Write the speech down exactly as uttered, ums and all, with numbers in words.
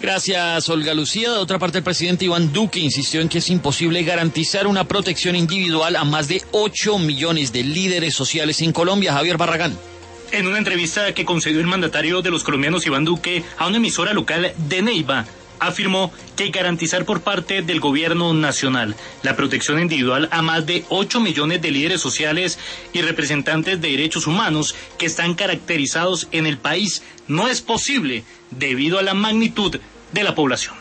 Gracias, Olga Lucía. De otra parte, el presidente Iván Duque insistió en que es imposible garantizar una protección individual a más de ocho millones de líderes sociales en Colombia. Javier Barragán. En una entrevista que concedió el mandatario de los colombianos Iván Duque a una emisora local de Neiva, afirmó que garantizar por parte del gobierno nacional la protección individual a más de ocho millones de líderes sociales y representantes de derechos humanos que están caracterizados en el país no es posible debido a la magnitud de la población.